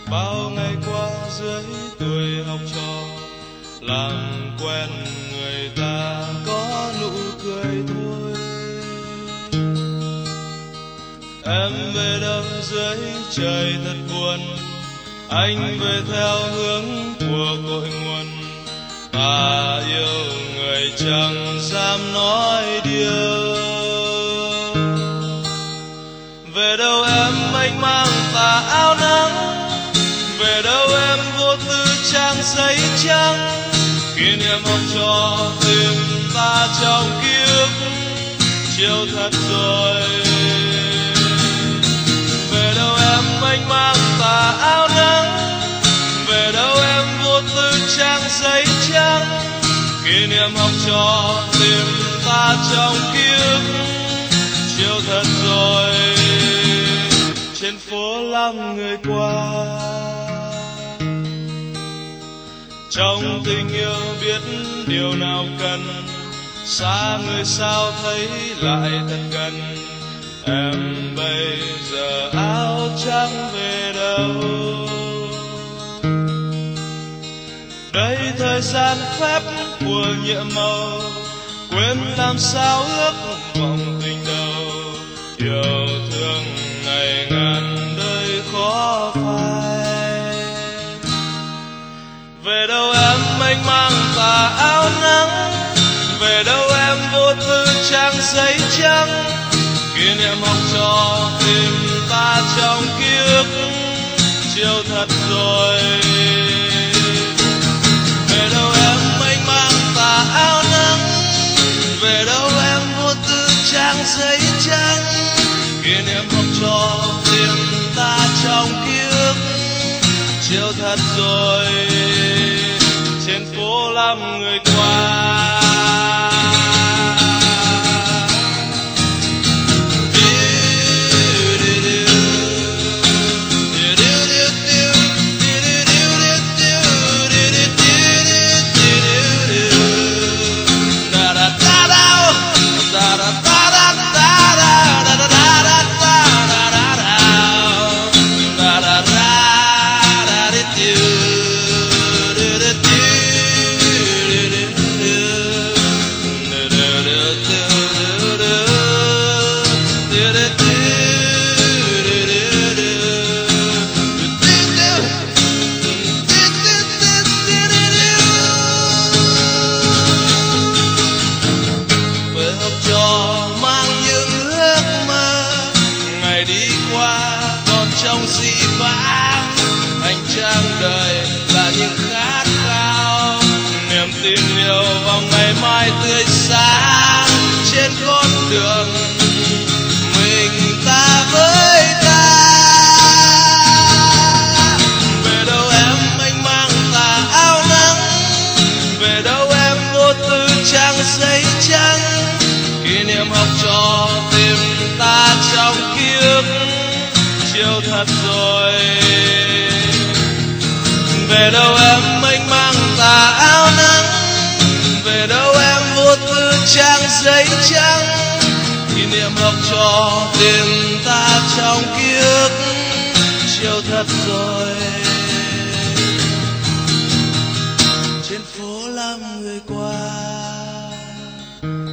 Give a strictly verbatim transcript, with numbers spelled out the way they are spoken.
bao ngày qua dưới tuổi học trò, làm quen người ta có nụ cười thôi. Em về đâu dưới trời thật buồn, anh về theo hướng của cội nguồn. Ta yêu người chẳng dám nói điều. Về đâu em mênh mang tà áo nắng, về đâu em vô tư trang giấy trắng. Kỷ niệm học trò tìm ta trong ký ức, chiều thật rồi. Về đâu em mênh mang tà áo nắng, về đâu em vô tư trang giấy trắng. Kỷ niệm học trò tìm ta trong ký ức, chiều thật rồi. Trên phố lắm người qua, trong tình yêu biết điều nào cần. Xa người sao thấy lại thật gần. Em bây giờ áo trắng về đâu? Đây thời gian phép của nhiệm màu, quên làm sao ước vọng tình đầu. Yêu thương ngày ngàn đời khó phai. Về đâu em mênh mang tà áo nắng, về đâu em vô tư trang giấy trắng. Kỷ niệm học trò tìm ta trong ký ức, chiều thật rồi. Về đâu em mênh mang tà áo nắng, về đâu em vô tư trang giấy trắng. Kỷ niệm học trò tìm ta trong ký ức, chiều thật rồi. Trên phố lắm người qua, trong dị vãng. Hành trang đời là những khát khao, niềm tin yêu vào ngày mai tươi sáng. Trên con đường mình ta với ta. Về đâu em mênh mang tà áo nắng, về đâu em vô tư trang giấy trắng. Kỷ niệm học trò tìm ta trong ký ức, chiều thật rồi. Về đâu em mênh mang tà áo nắng, về đâu em vô tư trang giấy trắng. Kỷ niệm học trò tìm ta trong ký ức, chiều thật rồi. Trên phố lắm người qua.